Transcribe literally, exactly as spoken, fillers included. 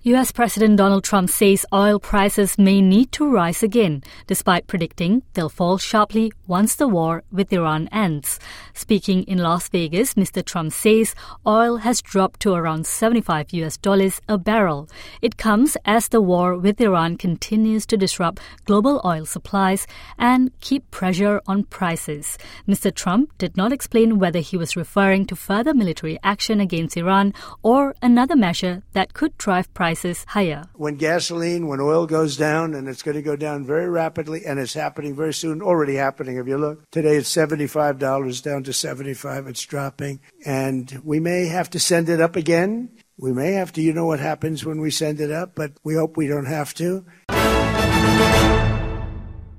U S President Donald Trump says oil prices may need to rise again, despite predicting they'll fall sharply once the war with Iran ends. Speaking in Las Vegas, Mister Trump says oil has dropped to around seventy-five U S dollars a barrel. It comes as the war with Iran continues to disrupt global oil supplies and keep pressure on prices. Mister Trump did not explain whether he was referring to further military action against Iran or another measure that could drive prices higher. When gasoline, when oil goes down, and it's going to go down very rapidly, and it's happening very soon, already happening. If you look, today it's seventy-five dollars down to seventy-five. It's dropping. And we may have to send it up again. We may have to, you know what happens when we send it up, but we hope we don't have to.